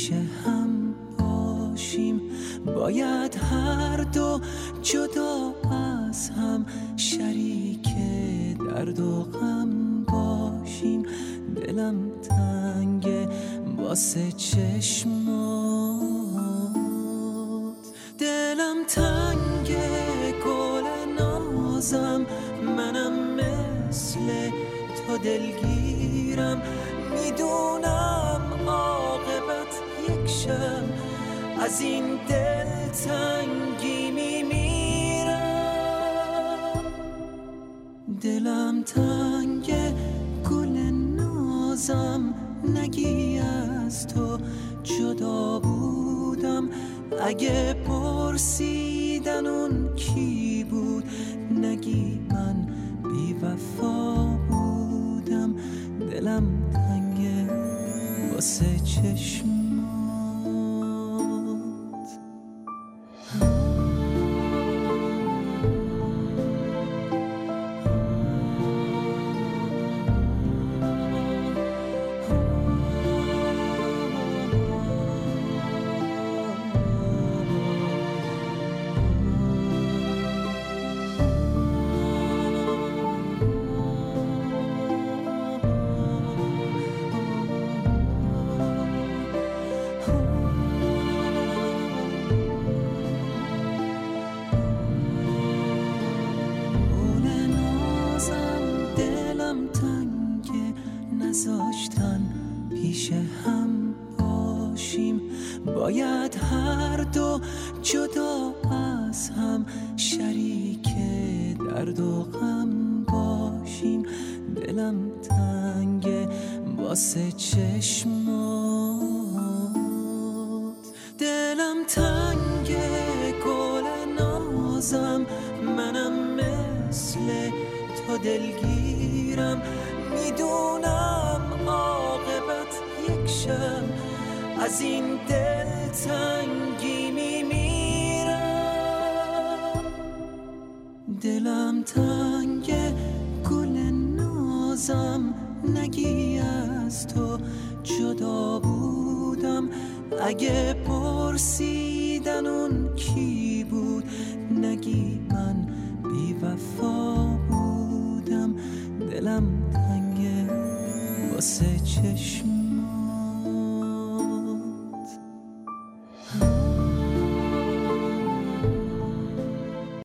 پیش هم باشیم، باید هر دو جدا از هم شریک درد و غم باشیم. دلم تنگه واسه چشمات، دلم تنگه گل نازم، منم مثل تو دلگیرم، میدونم عاقبت یک شب از این دلتنگی میمیرم. دلم تنگه گل نازم، نگی از تو جدا بودم، اگه پرسیدن اون کی بود نگی من بی وفا بودم. دلم تنگه واسه چشمات. نذاشتن پیش هم باشیم، باید هر دو جدا از هم شریک درد و غم باشیم. دلم تنگه واسه چشمات، دلم تنگه گل نازم، منم مثل تو دلگیرم، میدونم عاقبت یک شب از این دلتنگی میمیرم. دلم تنگه گل نازم، نگی از تو جدا بودم، اگه پرسیدن اون کی بود نگی من بی وفا بودم. دلم تنگه واسه چشم